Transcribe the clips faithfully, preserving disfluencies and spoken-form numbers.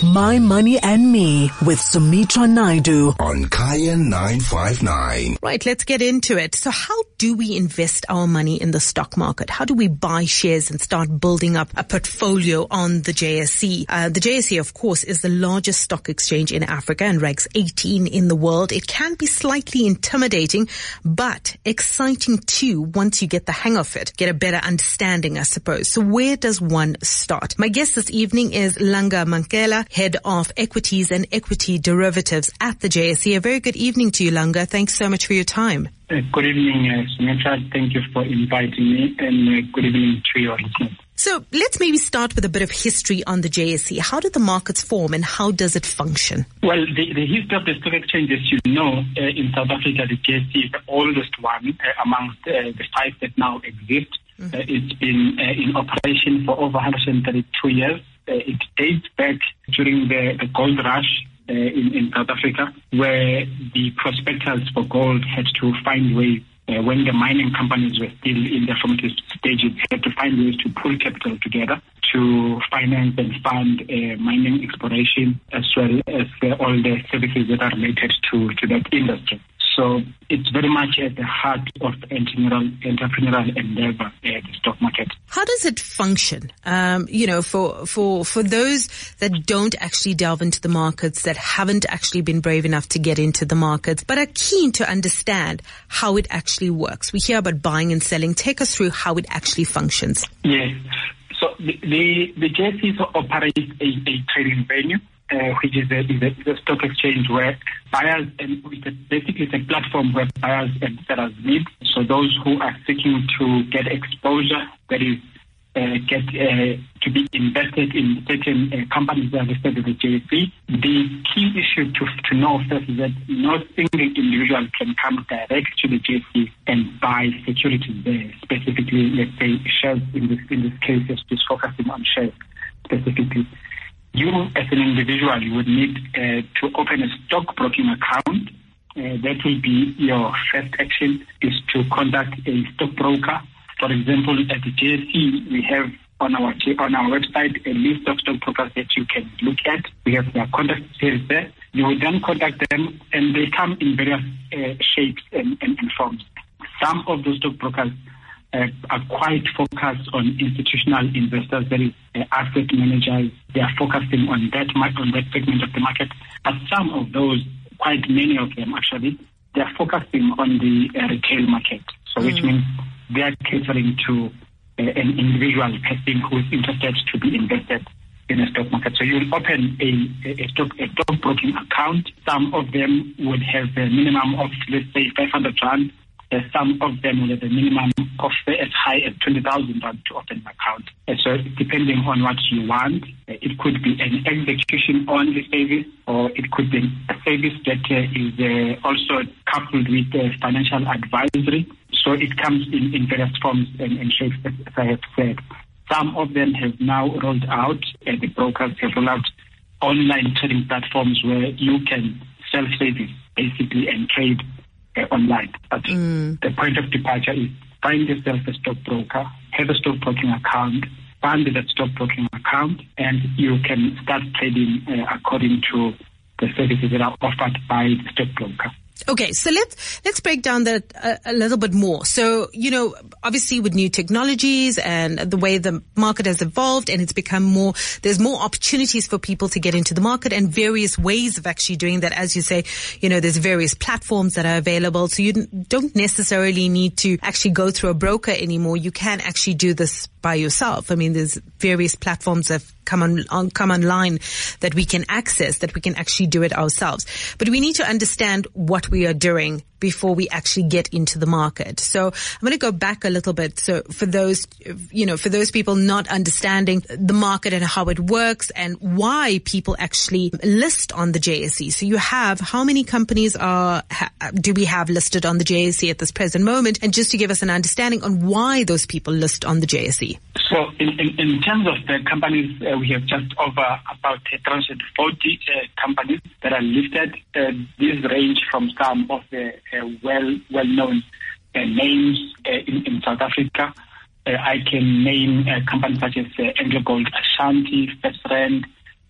My Money and Me with Sumitra Naidu on Kaya nine five nine. Right, let's get into it. So how do we invest our money in the stock market? How do we buy shares and start building up a portfolio on the J S E? Uh, the J S E, of course, is the largest stock exchange in Africa and ranks eighteen in the world. It can be slightly intimidating, but exciting too once you get the hang of it, get a better understanding, I suppose. So where does one start? My guest this evening is Langa Mankela, Head of Equities and Equity Derivatives at the J S E. A very good evening to you, Langa. Thanks so much for your time. Uh, good evening, uh, Sumitra. Thank you for inviting me, and uh, good evening to your listeners. So let's maybe start with a bit of history on the J S E. How did the markets form and how does it function? Well, the, the history of the stock exchange, as you know, uh, in South Africa, the J S E is the oldest one uh, amongst uh, the five that now exist. Mm-hmm. Uh, it's been uh, in operation for over one hundred thirty-two years. Uh, it dates back during the, the gold rush uh, in, in South Africa, where the prospectors for gold had to find ways, uh, when the mining companies were still in their formative stages, had to find ways to pull capital together to finance and fund uh, mining exploration, as well as uh, all the services that are related to, to that industry. So it's very much at the heart of entrepreneurial, entrepreneurial endeavor, uh, the stock market. How does it function? Um, you know, for, for, for those that don't actually delve into the markets, that haven't actually been brave enough to get into the markets, but are keen to understand how it actually works. We hear about buying and selling. Take us through how it actually functions. Yes. So the, the, the J S E operates a, a trading venue. Uh, which is a, is, a, is a stock exchange where buyers, and it's a, basically it's a platform where buyers and sellers meet. So those who are seeking to get exposure, that is, uh, get uh, to be invested in certain uh, companies that are listed at the J S E. The key issue to to know first is that no single individual can come direct to the J S E and buy securities there, specifically, let's say, shares in this, in this case, just focusing on shares specifically. You, as an individual, you would need uh, to open a stockbroking account. Uh, that will be your first action, is to contact a stockbroker. For example, at the J S E, we have on our on our website a list of stockbrokers that you can look at. We have their contact details there. You will then contact them, and they come in various uh, shapes and, and, and forms. Some of those stockbrokers Uh, are quite focused on institutional investors, that is, uh, asset managers. They are focusing on that on that segment of the market. But some of those, quite many of them actually, they are focusing on the uh, retail market. So, mm. which means they are catering to uh, an individual person who is interested to be invested in a stock market. So you will open a, a, a stock a stock broking account. Some of them would have a minimum of, let's say, five hundred rand. Uh, some of them will have a minimum of uh, as high as twenty thousand rand to open an account. Uh, so depending on what you want, uh, it could be an execution-only service, or it could be a service that uh, is uh, also coupled with uh, financial advisory. So it comes in, in various forms and, and shapes, as I have said. Some of them have now rolled out, uh, the brokers have rolled out online trading platforms where you can self-service, basically, and trade online. But mm. the point of departure is find yourself a stockbroker, have a stockbroking account, fund that stockbroking account, and you can start trading uh, according to the services that are offered by the stockbroker. Okay, so let's let's break down that a, a little bit more. So, you know, obviously with new technologies and the way the market has evolved, and it's become more, there's more opportunities for people to get into the market and various ways of actually doing that. As you say, you know, there's various platforms that are available, so you don't necessarily need to actually go through a broker anymore. You can actually do this by yourself. I mean, there's various platforms that have come on, on come online that we can access, that we can actually do it ourselves. But we need to understand what we are doing before we actually get into the market. So I'm going to go back a little bit. So for those, you know, for those people not understanding the market and how it works and why people actually list on the J S E. So you have, how many companies are, ha, do we have listed on the J S E at this present moment? And just to give us an understanding on why those people list on the J S E. So in, in, in terms of the companies, uh, we have just over about three hundred forty uh, companies that are listed. Uh, these range from some of the uh, well, well-known uh, names uh, in, in South Africa. Uh, I can name uh, companies such as uh, Anglo Gold Ashanti, FirstRand,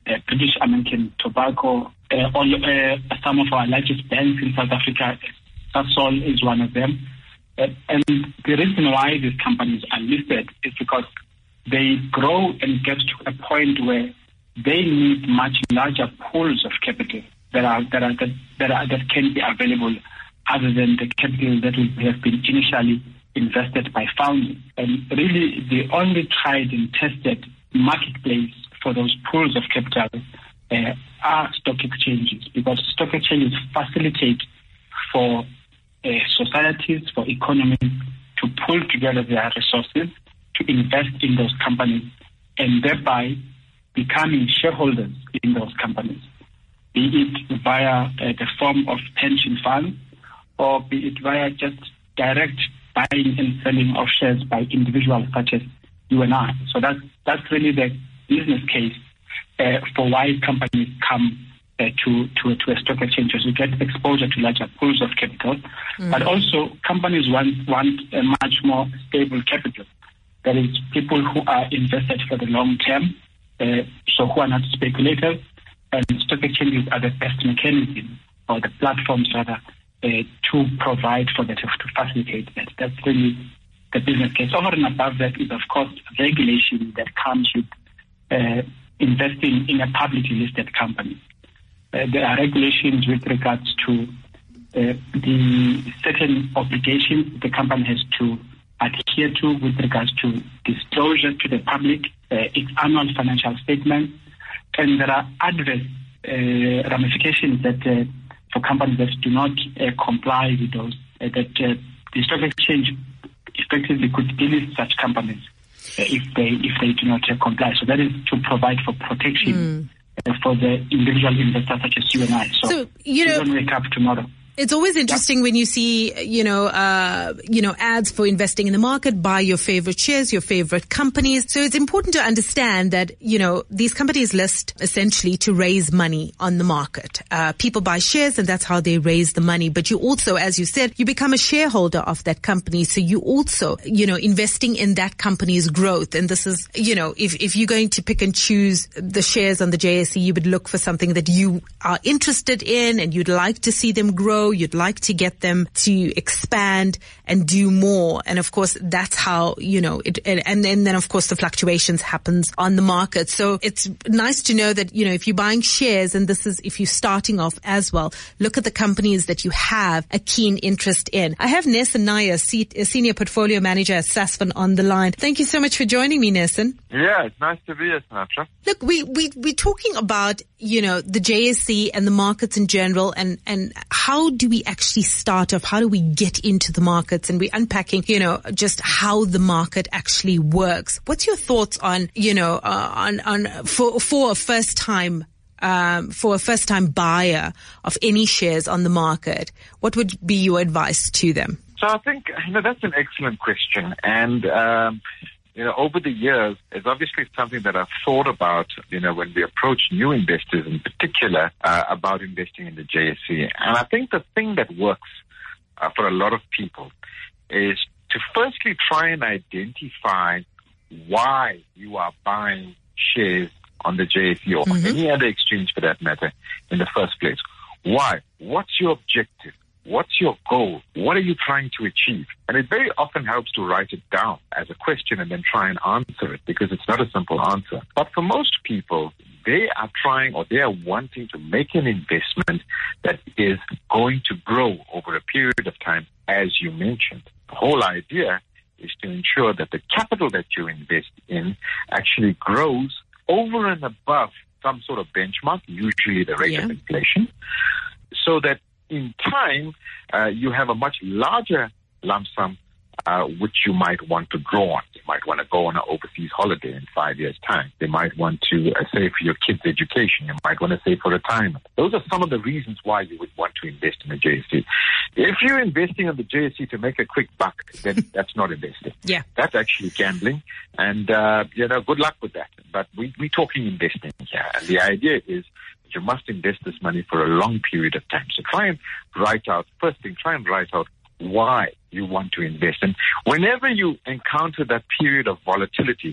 uh, British American Tobacco, uh, all, uh, some of our largest banks in South Africa. Sasol is one of them. Uh, and the reason why these companies are listed is because they grow and get to a point where they need much larger pools of capital that are that are that, that, are, that can be available other than the capital that would have been initially invested by founders. And really, the only tried and tested marketplace for those pools of capital uh, are stock exchanges, because stock exchanges facilitate for uh, societies, for economies to pull together their resources to invest in those companies and thereby becoming shareholders in those companies, be it via uh, the form of pension funds or be it via just direct buying and selling of shares by individuals such as you and I. So that's, that's really the business case uh, for why companies come uh, to, to, to a stock exchange, to get exposure to larger pools of capital. Mm-hmm. But also companies want, want a much more stable capital. That is, people who are invested for the long term, uh, so who are not speculators, and stock exchanges are the best mechanism, or the platforms rather, uh, to provide for that, to facilitate that. That's really the business case. Over and above that is, of course, regulation that comes with uh, investing in a publicly listed company. Uh, there are regulations with regards to uh, the certain obligations the company has to adhere to with regards to disclosure to the public, uh, its annual financial statements, and there are adverse uh, ramifications that uh, for companies that do not uh, comply with those, uh, that uh, the stock exchange effectively could delist such companies uh, if they if they do not uh, comply. So that is to provide for protection mm. uh, for the individual investors such as you and I. So, so you know, don't wake up tomorrow. It's always interesting when you see, you know, uh, you know, ads for investing in the market, buy your favorite shares, your favorite companies. So it's important to understand that, you know, these companies list essentially to raise money on the market. Uh, people buy shares and that's how they raise the money. But you also, as you said, you become a shareholder of that company. So you also, you know, investing in that company's growth. And this is, you know, if, if you're going to pick and choose the shares on the J S E, you would look for something that you are interested in and you'd like to see them grow. You'd like to get them to expand and do more. And of course, that's how, you know, it, and, and then, then of course the fluctuations happens on the market. So it's nice to know that, you know, if you're buying shares, and this is if you're starting off as well, look at the companies that you have a keen interest in. I have Nesson Nair, a Senior Portfolio Manager at Sasfin on the line. Thank you so much for joining me, Nesson. Yeah, it's nice to be here, Sinatra. Look, we, we, we're talking about, you know, the J S E and the markets in general, and, and how do we actually start off? How do we get into the markets? And we're unpacking, you know, just how the market actually works. What's your thoughts on, you know, uh, on, on, for, for a first time, um, for a first time buyer of any shares on the market? What would be your advice to them? So I think, you know, that's an excellent question. And, um, you know, over the years, it's obviously something that I've thought about, you know, when we approach new investors in particular, uh, about investing in the J S E. And I think the thing that works uh, for a lot of people is to firstly try and identify why you are buying shares on the J S E or mm-hmm. any other exchange for that matter in the first place. Why? What's your objective? What's your goal? What are you trying to achieve? And it very often helps to write it down as a question and then try and answer it, because it's not a simple answer. But for most people, they are trying or they are wanting to make an investment that is going to grow over a period of time, as you mentioned. The whole idea is to ensure that the capital that you invest in actually grows over and above some sort of benchmark, usually the rate yeah. of inflation, so that in time, uh, you have a much larger lump sum, uh, which you might want to draw on. You might want to go on an overseas holiday in five years' time. They might want to uh, save for your kids' education. You might want to save for retirement. Those are some of the reasons why you would want to invest in the J S E. If you're investing in the J S E to make a quick buck, then that's not investing. Yeah. That's actually gambling. And, uh, you know, good luck with that. But we, we're talking investing here. And the idea is, you must invest this money for a long period of time. So try and write out, first thing, try and write out why you want to invest. And whenever you encounter that period of volatility,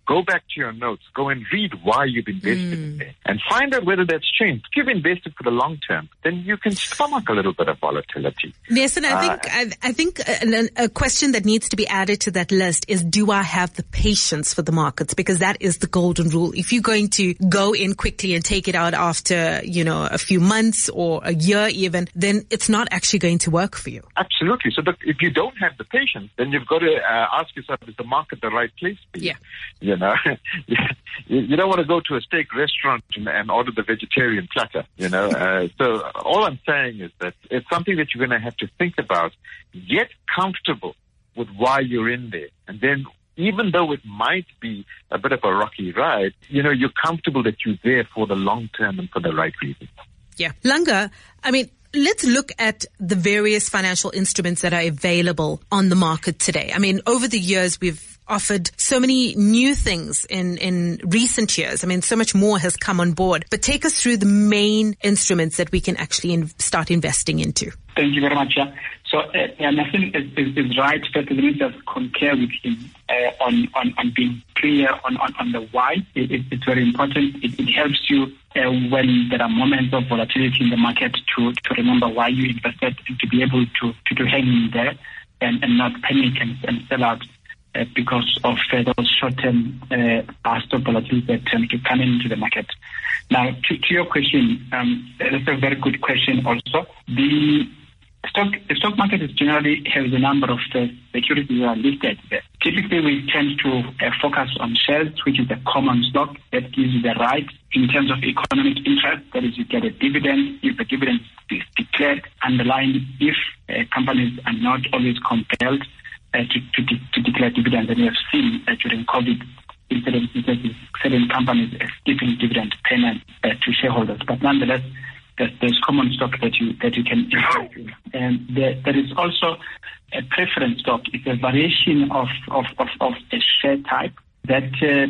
go back to your notes, go and read why you've invested Mm. in there, and find out whether that's changed. If you've invested for the long term, then you can stomach a little bit of volatility. Yes, and I Uh, think I, I think a, a question that needs to be added to that list is: do I have the patience for the markets? Because that is the golden rule. If you're going to go in quickly and take it out after, you know, a few months or a year even, then it's not actually going to work for you. Absolutely. So the, if you don't have the patience, then you've got to uh, ask yourself, is the market the right place for you? Yeah. You know, you, you don't want to go to a steak restaurant and, and order the vegetarian platter, you know. Uh, so all I'm saying is that it's something that you're going to have to think about, get comfortable with why you're in there. And then even though it might be a bit of a rocky ride, you know, you're comfortable that you're there for the long term and for the right reasons. Yeah. Langa, I mean, let's look at the various financial instruments that are available on the market today. I mean, over the years, we've offered so many new things in, in recent years. I mean, so much more has come on board. But take us through the main instruments that we can actually in, start investing into. Thank you very much. Yeah. So, uh, yeah, Nathan is, is, is right. But let me just concur with him uh, on, on, on being clear on, on, on the why. It, it, it's very important. It, it helps you uh, when there are moments of volatility in the market to, to remember why you invested and to be able to, to, to hang in there and, and not panic and, and sell out uh, because of uh, those short-term uh, bursts of volatility that tend to come into the market. Now, to, to your question, um, that's a very good question also. The Stock, the stock market is generally has a number of uh, securities that are listed there. Typically, we tend to uh, focus on shares, which is a common stock that gives you the right in terms of economic interest. That is, you get a dividend if the dividend is declared, underlying if uh, companies are not always compelled uh, to, to, de- to declare dividends. And we have seen uh, during COVID incidents, certain companies uh, skipping dividend payment uh, to shareholders. But nonetheless, there's common stock that you that you can invest in. And there, there is also a preference stock. It's a variation of, of, of, of a share type that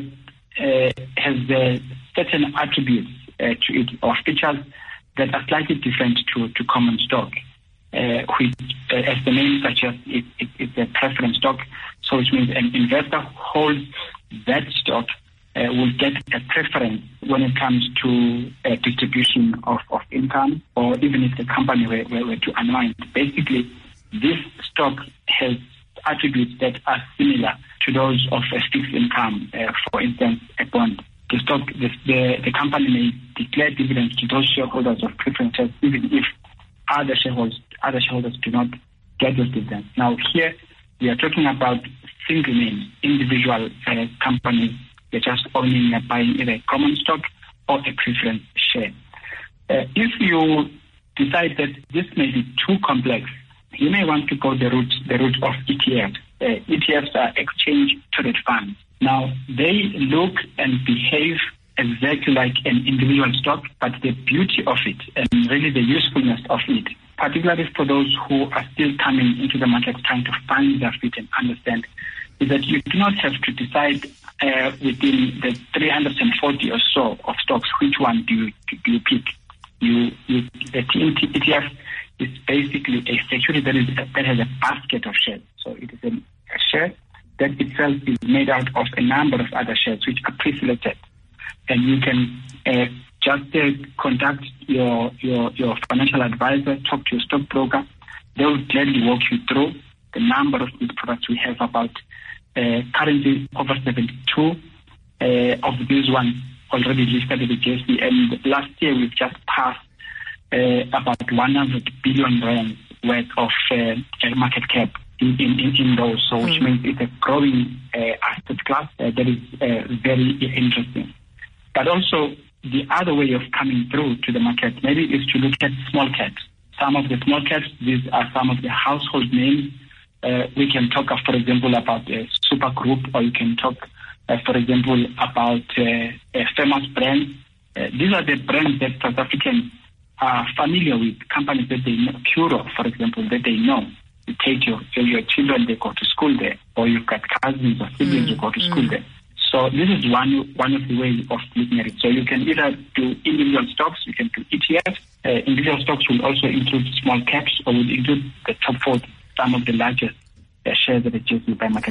uh, uh, has uh, certain attributes uh, to it, or features that are slightly different to, to common stock, uh, which, uh, as the name suggests, it, it, it's a preference stock. So which means an investor holds that stock Uh, will get a preference when it comes to uh, distribution of, of income, or even if the company were, were, were to unwind. Basically, this stock has attributes that are similar to those of a fixed income, uh, for instance, a bond. The stock, the, the, the company may declare dividends to those shareholders of preferences, even if other shareholders, other shareholders do not get those dividends. Now, here we are talking about single names, individual uh, companies. You're just owning and buying either a common stock or a preference share. Uh, if you decide that this may be too complex, you may want to go the route the route of E T Fs. Uh, E T Fs are exchange traded funds. Now, they look and behave exactly like an individual stock, but the beauty of it and really the usefulness of it, particularly for those who are still coming into the market trying to find their feet and understand, is that you do not have to decide uh, within the three hundred forty or so of stocks which one do you, do you pick. You, you, the E T F is basically a security that, is, that has a basket of shares. So it is a, a share that itself is made out of a number of other shares which are pre-selected. And you can uh, just uh, contact your, your, your financial advisor, talk to your stockbroker. They will gladly walk you through the number of these products we have, about Uh, currently over seventy-two uh, of these ones already listed with the J S E, and last year we've just passed uh, about one hundred billion rand worth of uh, market cap in, in, in those, so which mm. means it's a growing uh, asset class uh, that is uh, very interesting. But also the other way of coming through to the market maybe is to look at small caps. Some of the small caps, these are some of the household names. Uh, we can talk, uh, for example, about a super group, or you can talk, uh, for example, about uh, a famous brand. Uh, these are the brands that South Africans are familiar with, companies that they know, Curo, for example, that they know. You take your, your children, they go to school there, or you've got cousins or siblings mm, who go to school mm. there. So this is one one of the ways of looking at it. So you can either do individual stocks, you can do E T Fs. Uh, individual stocks will also include small caps, or will include the top forty. Some of the largest uh, shares of the J S E by market cap.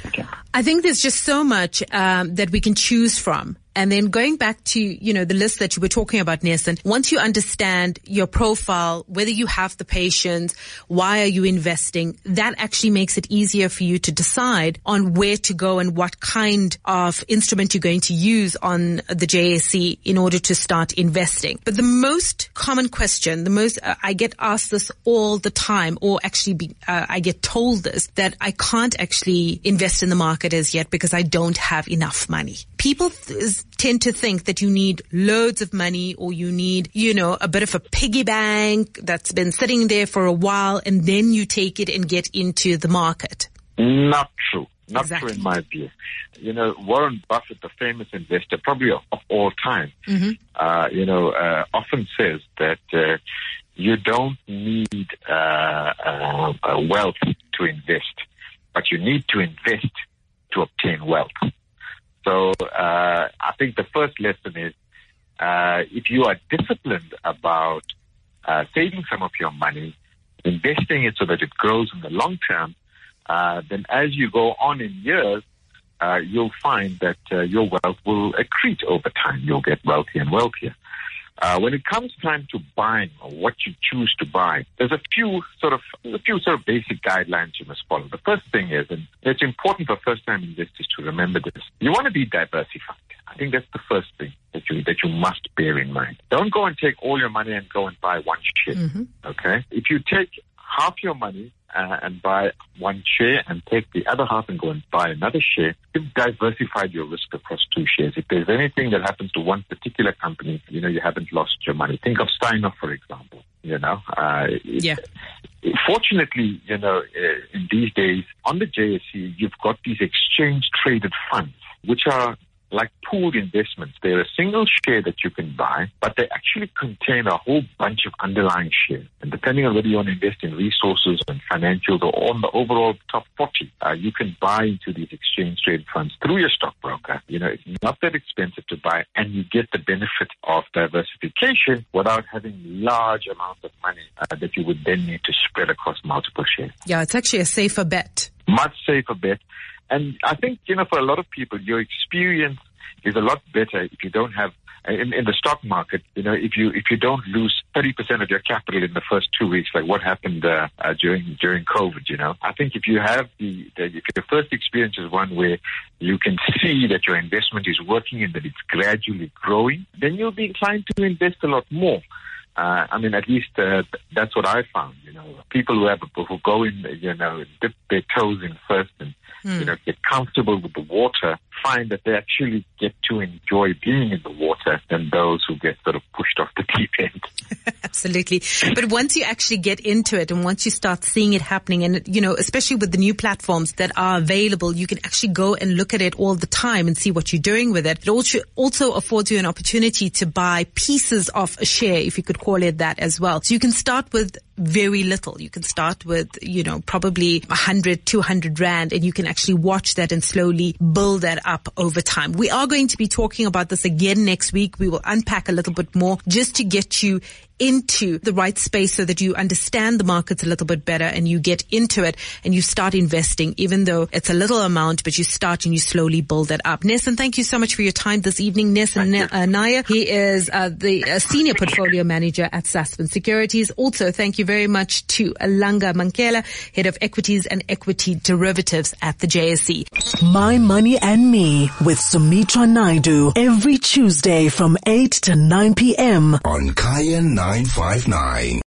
I think there's just so much um, that we can choose from. And then going back to, you know, the list that you were talking about, Nelson, once you understand your profile, whether you have the patience, why are you investing, that actually makes it easier for you to decide on where to go and what kind of instrument you're going to use on the J S E in order to start investing. But the most common question, the most, uh, I get asked this all the time, or actually be, uh, I get told this, that I can't actually invest in the market as yet because I don't have enough money. People th- tend to think that you need loads of money, or you need, you know, a bit of a piggy bank that's been sitting there for a while, and then you take it and get into the market. Not true. Not Exactly. true in my view. You know, Warren Buffett, the famous investor, probably of, of all time, Mm-hmm. uh, you know, uh, often says that uh, you don't need uh, uh, uh, wealth to invest, but you need to invest to obtain wealth. So uh, I think the first lesson is uh, if you are disciplined about uh, saving some of your money, investing it so that it grows in the long term, uh, then as you go on in years, uh, you'll find that uh, your wealth will accrete over time. You'll get wealthier and wealthier. Uh, when it comes time to buying or what you choose to buy, there's a few sort of a few sort of basic guidelines you must follow. The first thing is, and it's important for first-time investors to remember this, you want to be diversified. I think that's the first thing that you that you must bear in mind. Don't go and take all your money and go and buy one share. Mm-hmm. Okay? If you take half your money uh, and buy one share and take the other half and go and buy another share, you've diversified your risk across two shares. If there's anything that happens to one particular company, you know, you haven't lost your money. Think of Steinhoff, for example. You know, uh, Yeah. it, fortunately, you know, uh, in these days on the J S E, you've got these exchange-traded funds, which are like pooled investments. They're a single share that you can buy, but they actually contain a whole bunch of underlying shares. And depending on whether you want to invest in resources and financials or on the overall top forty, uh, you can buy into these exchange-traded funds through your stockbroker. You know, it's not that expensive to buy, and you get the benefit of diversification without having large amounts of money uh, that you would then need to spread across multiple shares. Yeah, it's actually a safer bet. Much safer bet. And I think, you know, for a lot of people, your experience is a lot better if you don't have, in, in the stock market, you know, if you if you don't lose thirty percent of your capital in the first two weeks, like what happened uh, uh, during during COVID, you know. I think if you have the, the, if your first experience is one where you can see that your investment is working and that it's gradually growing, then you'll be inclined to invest a lot more. Uh, I mean, at least uh, that's what I found. You know, people who have who go in, you know, dip their toes in first and Hmm. you know get comfortable with the water, find that they actually get to enjoy being in the water than those who get sort of pushed off the deep end. Absolutely. But once you actually get into it and once you start seeing it happening, and, you know, especially with the new platforms that are available, you can actually go and look at it all the time and see what you're doing with it. It also, also affords you an opportunity to buy pieces of a share, if you could call it that as well. So you can start with very little. You can start with, you know, probably one hundred, two hundred rand, and you can actually watch that and slowly build that up over time. We are going to be talking about this again next week. We will unpack a little bit more just to get you into the right space so that you understand the markets a little bit better and you get into it and you start investing, even though it's a little amount, but you start and you slowly build it up. Nelson, thank you so much for your time this evening. Nelson Na- uh, Nair, he is uh, the uh, Senior Portfolio Manager at Sasfin Securities. Also, thank you very much to Langa Mankela, Head of Equities and Equity Derivatives at the J S E. My Money and Me with Sumitra Naidu every Tuesday from eight to nine p.m. on Kaya nine five nine.